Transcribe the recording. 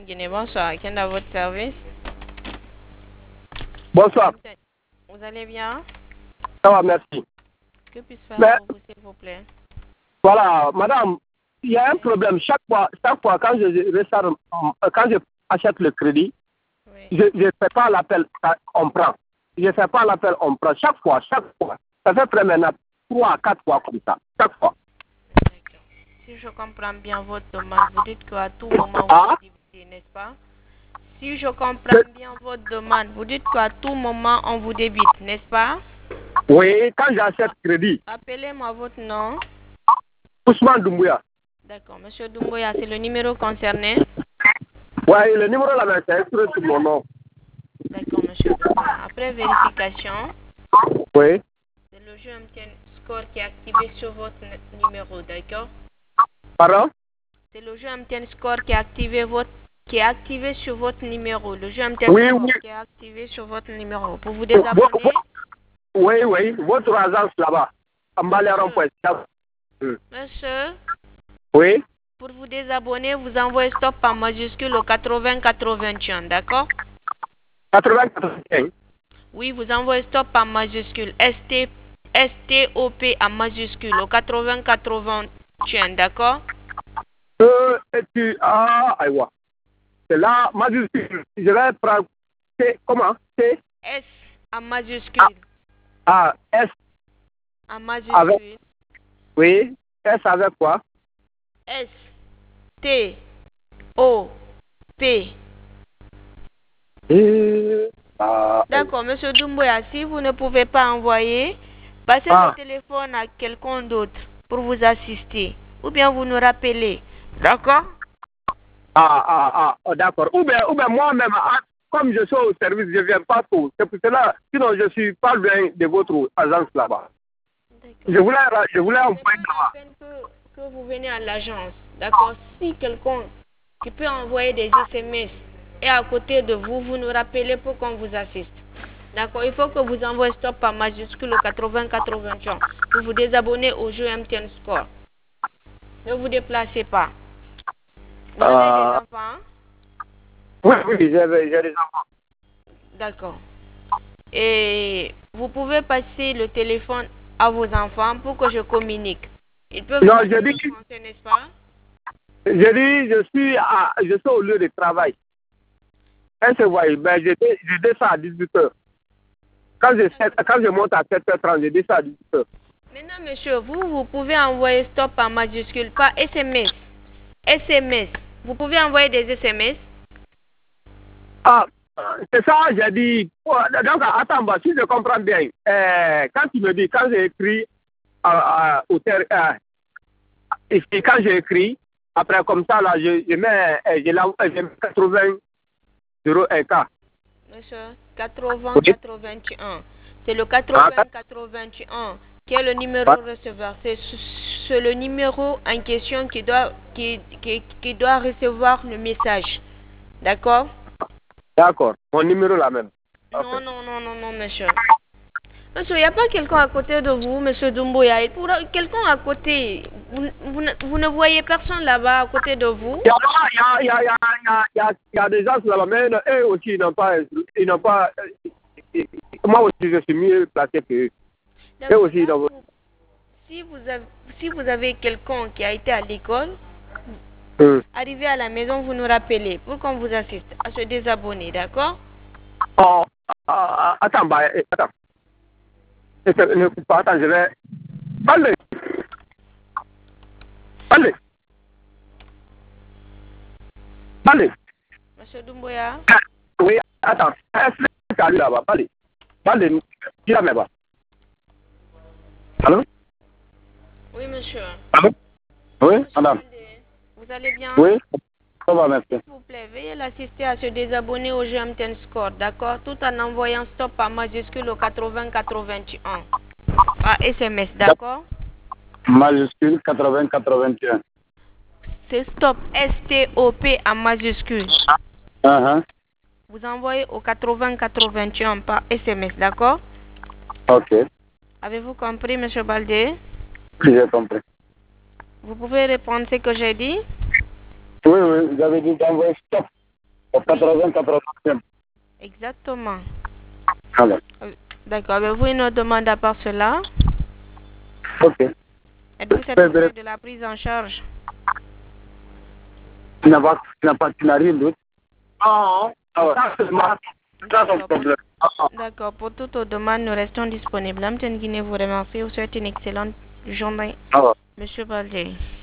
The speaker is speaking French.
Guinée, bonsoir. Qui est dans votre service? Bonsoir. Vous allez bien? Ça va, merci. Que puis-je faire pour vous, s'il vous plaît? Voilà, madame, il y a un problème. Chaque fois quand quand je achète le crédit, je ne fais pas l'appel, on prend. Je ne fais pas l'appel, on prend. Chaque fois. Ça fait près maintenant 3 à 4 fois comme ça. Chaque fois. D'accord. Si je comprends bien votre demande, vous dites qu'à tout moment vous débitez, n'est-ce pas? Si je comprends bien votre demande, vous dites qu'à tout moment on vous débite, n'est-ce pas? Oui, quand j'achète crédit. Appelez-moi votre nom. Ousmane Doumbouya. D'accord, monsieur Doumbouya, c'est le numéro concerné? Oui, le numéro là, c'est inscrit sur mon nom. D'accord, monsieur Doumbouya. Après vérification, oui. c'est le jeu MTN Score qui est activé sur votre numéro, d'accord? Pardon? C'est le jeu MTN Score qui est activé sur votre numéro. Le jeu MTN Score qui est activé sur votre numéro. Pour vous désabonner? Oui, votre agence là-bas. Monsieur? Oui. Pour vous désabonner, vous envoyez stop en majuscule au 80-81, d'accord? 80-81? Oui, vous envoyez stop en majuscule. STOP en majuscule au 80-81, d'accord? C'est là, majuscule. Je vais prendre T, comment? T? S en majuscule. S. En majuscule. Oui, S avec quoi? S. T. O. P. D'accord, monsieur Doumbouya, si vous ne pouvez pas envoyer, passez le téléphone à quelqu'un d'autre pour vous assister. Ou bien vous nous rappelez. D'accord? D'accord. Ou bien moi-même, comme je suis au service, je ne viens pas tôt. C'est pour cela, sinon je ne suis pas loin de votre agence là-bas. Je voulais envoyer là-bas. Que vous venez à l'agence. D'accord? Si quelqu'un qui peut envoyer des SMS est à côté de vous, vous nous rappelez pour qu'on vous assiste. D'accord? Il faut que vous envoyez stop par majuscule au 80-81 pour vous désabonner au jeu MTN Score. Ne vous déplacez pas. Vous avez des enfants? Oui, j'ai des enfants. D'accord. Et vous pouvez passer le téléphone à vos enfants pour que je communique. Ils peuvent Non, parler français, n'est-ce pas? Je suis au lieu de travail. Mais je descends à 18h. Quand je monte à 7h30, je descends à 18h. Maintenant, monsieur, vous pouvez envoyer stop en majuscule, pas SMS. SMS. Vous pouvez envoyer des SMS? C'est ça, j'ai dit. Donc, attends, si je comprends bien, quand tu me dis, quand j'ai écrit ici, quand j'ai écrit, après comme ça, là, je mets 80 euros un cas. Monsieur, 80-81. C'est le 80-81 qui est le numéro receveur. C'est le numéro en question qui doit recevoir le message. D'accord? D'accord. Mon numéro là même. Non, monsieur. Monsieur, il n'y a pas quelqu'un à côté de vous, monsieur Doumbouya. Il pourra quelqu'un à côté. Vous ne voyez personne là-bas à côté de vous? Il y a des gens là-bas, mais eux aussi, ils n'ont pas. Moi aussi, je suis mieux placé que eux. Eux aussi, si vous avez quelqu'un qui a été à l'école, arrivez à la maison, vous nous rappelez pour qu'on vous assiste à se désabonner, d'accord? Attends. Ne coupe pas, attends, je vais. Allez. Monsieur Doumbouya? Oui, attends. Allez là-bas, allez. Dis la même. Allô? Oui, monsieur. Allô? Oui, madame. Vous allez bien? Oui, ça va, merci. S'il vous plaît, veuillez l'assister à se désabonner au jeu MTN Score, d'accord? Tout en envoyant stop par majuscule au 80-81. Par SMS, d'accord? Majuscule 80-81. C'est stop, S-T-O-P en majuscule. Vous envoyez au 80-81 par SMS, d'accord? Ok. Avez-vous compris, monsieur Baldé? J'ai compris. Vous pouvez répondre ce que j'ai dit? Oui, vous avez dit d'envoyer stop. Au 80-80e. Exactement. Alors. D'accord. Avez-vous une autre demande à part cela? Ok. Êtes-vous satisfait de la prise en charge? Tu n'as rien d'autre? Non. Ça, c'est son problème. D'accord. Pour toute autre demande, nous restons disponibles. Guinée vous remercie. Vous souhaite une excellente journée, Monsieur Baldé.